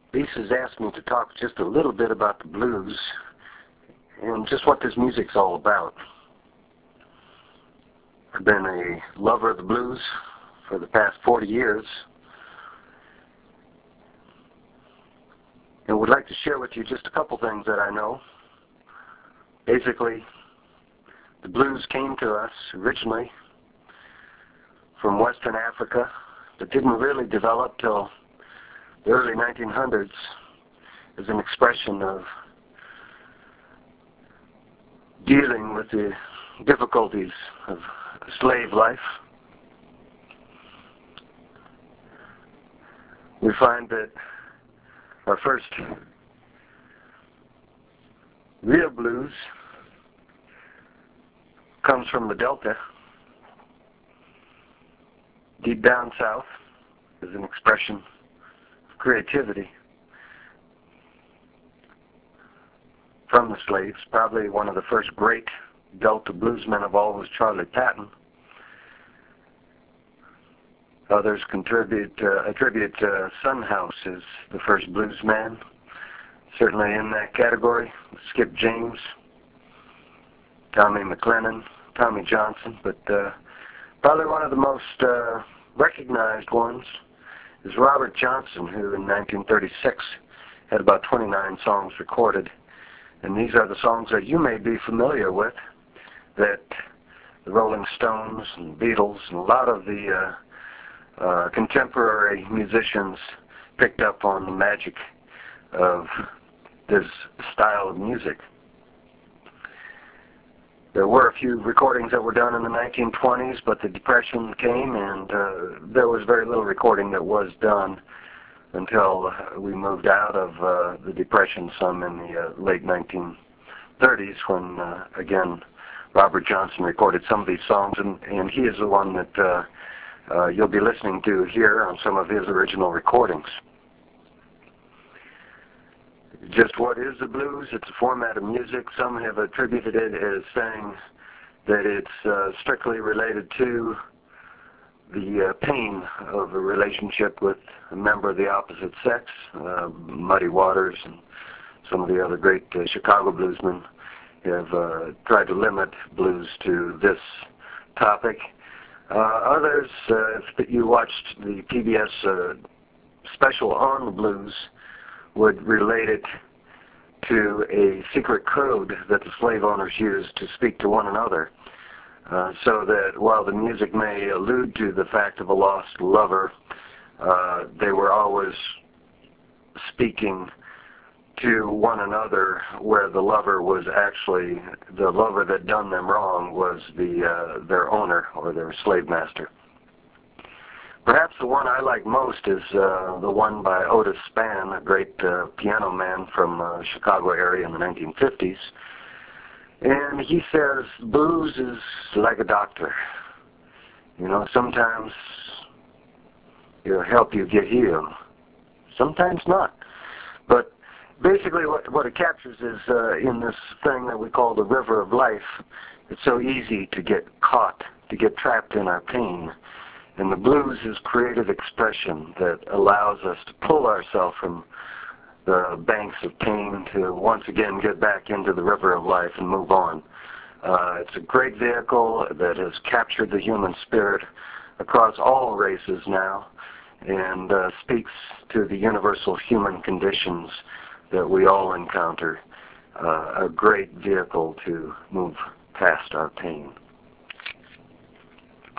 Lisa's asked me to talk just a little bit about the blues and just what this music's all about. I've been a lover of the blues for the past 40 years and would like to share with you just a couple things that I know. Basically, the blues came to us originally from Western Africa, but didn't really develop till the early 1900s as an expression of dealing with the difficulties of slave life. We find that our first real blues comes from the Delta, deep down south, as an expression of creativity from the slaves. Probably one of the first great Delta bluesmen of all was Charlie Patton. Others attribute Son House as the first bluesman. Certainly in that category, Skip James, Tommy McLennan, Tommy Johnson, but probably one of the most recognized ones is Robert Johnson, who in 1936 had about 29 songs recorded. And these are the songs that you may be familiar with, that the Rolling Stones and Beatles and a lot of the contemporary musicians picked up on the magic of this style of music. There were a few recordings that were done in the 1920s, but the Depression came and there was very little recording that was done until we moved out of the Depression some in the late 1930s when, again, Robert Johnson recorded some of these songs, and he is the one that you'll be listening to here on some of his original recordings. Just what is the blues? It's a format of music. Some have attributed it as saying that it's strictly related to the pain of a relationship with a member of the opposite sex. Muddy Waters and some of the other great Chicago bluesmen have tried to limit blues to this topic. Others, if you watched the PBS special on the blues, would relate it to a secret code that the slave owners used to speak to one another. So that while the music may allude to the fact of a lost lover, they were always speaking to one another, where the lover was actually, the lover that done them wrong was their owner or their slave master. Perhaps the one I like most is the one by Otis Spann, a great piano man from Chicago area in the 1950s. And he says, blues is like a doctor. You know, sometimes it'll help you get healed. Sometimes not. But basically what it captures is in this thing that we call the river of life, it's so easy to get caught, to get trapped in our pain. And the blues is creative expression that allows us to pull ourselves from the banks of pain to once again get back into the river of life and move on. It's a great vehicle that has captured the human spirit across all races now and speaks to the universal human conditions that we all encounter. A great vehicle to move past our pain.